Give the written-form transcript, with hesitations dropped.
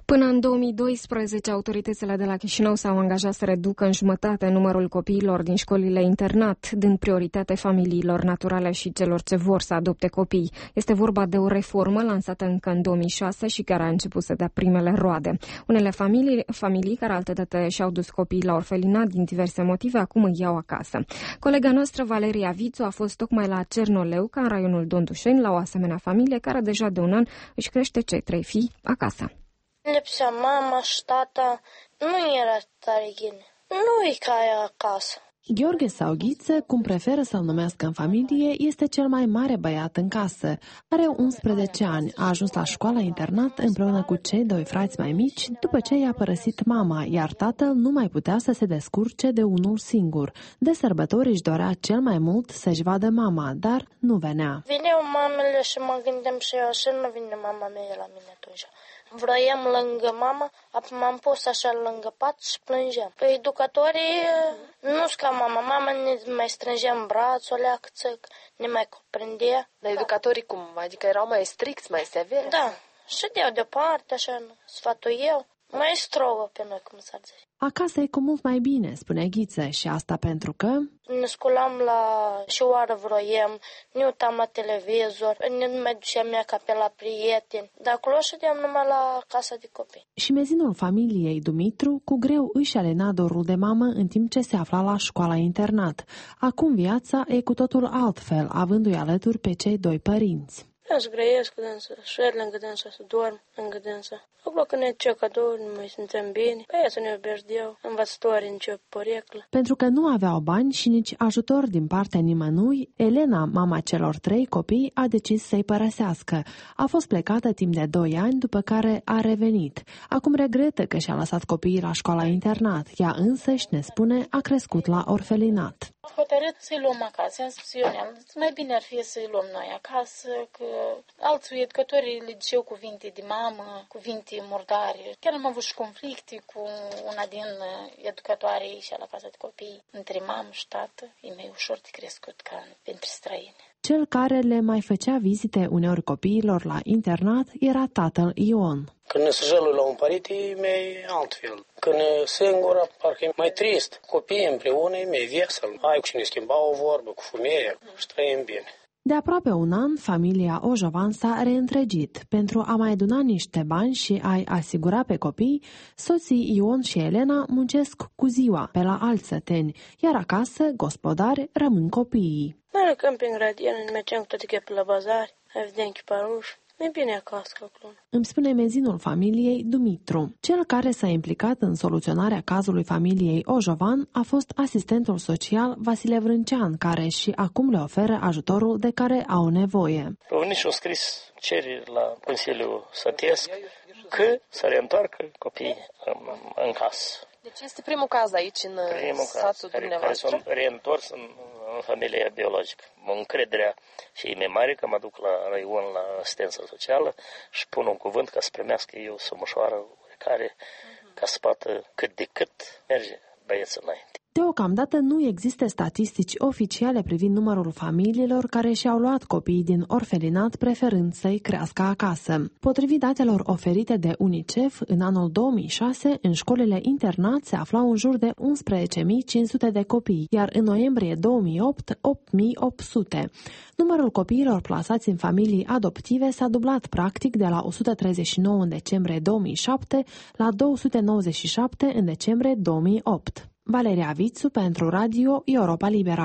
Până în 2012, autoritățile de la Chișinău s-au angajat să reducă în jumătate numărul copiilor din școlile internat, dând prioritate familiilor naturale și celor ce vor să adopte copii. Este vorba de o reformă lansată încă în 2006 și care a început să dea primele roade. Unele familii care altădată și-au dus copiii la orfelinat din diverse motive, acum îi iau acasă. Colega noastră, Valeria Vițu, a fost tocmai la Cernoleuca, în raionul Dondușeni, la o asemenea familie care deja de un an își crește cei 3 fii acasă. Lipsea mama și tata, nu era tare bine. Nu e ca aia acasă. Gheorghe sau Ghiță, cum preferă să-l numească în familie, este cel mai mare băiat în casă. Are 11 ani, a ajuns la școala-internat împreună cu cei 2 frați mai mici, după ce i-a părăsit mama, iar tatăl nu mai putea să se descurce de unul singur. De sărbători își dorea cel mai mult să-și vadă mama, dar nu venea. Vineau mamele și mă gândeam și eu așa, nu vine mama mea la mine atunci. Vroiam lângă mama, apoi m-am pus așa lângă pat și plângeam. Păi educatorii nu-s ca mama. Mama ne mai strângea în braț, o leacă țăc, ne mai cuprindea. Dar educatorii cum? Adică erau mai stricți, mai severi? Da, și deau deoparte, așa, sfatul eu. Mai strouă pe noi, cum s-ar zice. Acasă e cu mult mai bine, spune Ghiță, și asta pentru că... Ne sculam la șoară vroiem, ne uitam la televizor, ne mai duceam ca pe la prieteni, dar acolo ședeam numai la casa de copii. Și mezinul familiei Dumitru cu greu își alena dorul de mamă în timp ce se afla la școala-internat. Acum viața e cu totul altfel, avându-i alături pe cei 2 părinți. Eu să grăiesc cu dânsa, șer lângă dânsa, să dorm lângă dânsa. Acolo când ne ce cadou, nu mai simțeam bine. Pe aia să ne iubești de eu, învățătorii nici o poreclă. Pentru că nu aveau bani și nici ajutor din partea nimănui, Elena, mama celor 3 copii, a decis să-i părăsească. A fost plecată timp de 2 ani, după care a revenit. Acum regretă că și-a lăsat copiii la școala-internat. Ea însăși, ne spune, a crescut la orfelinat. Am hotărât să-i luăm acasă. Am spus eu, mai bine ar fi să-i luăm noi acasă, că alții educatorii le ziceau cuvinte de mamă, cuvinte murdare. Chiar am avut și conflicte cu una din educatoarei și la casa de copii. Între mamă și tată e mai ușor de crescut ca pentru străini. Cel care le mai făcea vizite uneori copiilor la internat era tatăl Ion. Când ne săjălui la un părinte, e mai altfel. Când e singură, parcă e mai trist. Copiii împreună e mai vesel. Ai cu cine schimba o vorbă, cu femeia și trăim bine. De aproape un an, familia Ojovan s-a reîntregit. Pentru a mai aduna niște bani și a-i asigura pe copii, soții Ion și Elena muncesc cu ziua pe la alți săteni, iar acasă, gospodari, rămân copiii. Mai alergăm prin gradienă, ne mergeam cu toate chepul la bazar, vedem chiparuși. E bine acasă acolo. Îmi spune mezinul familiei Dumitru. Cel care s-a implicat în soluționarea cazului familiei Ojovan a fost asistentul social Vasile Vrâncean, care și acum le oferă ajutorul de care au nevoie. Au venit și au scris cereri la Consiliul Sătesc că să reîntoarcă copiii în casă. Deci este primul caz aici în satul dumneavoastră? Care s-au reîntors în familia biologică. Încrederea și e mai mare că mă duc la raion la asistență socială și pun un cuvânt ca să primească eu sămușoară care ca să poată cât de cât merge băieții înainte. Deocamdată nu există statistici oficiale privind numărul familiilor care și-au luat copiii din orfelinat preferând să-i crească acasă. Potrivit datelor oferite de UNICEF, în anul 2006, în școlile internat se aflau în jur de 11.500 de copii, iar în noiembrie 2008, 8.800. Numărul copiilor plasați în familii adoptive s-a dublat practic de la 139 în decembrie 2007 la 297 în decembrie 2008. Valeria Vițu pentru Radio Europa Liberă.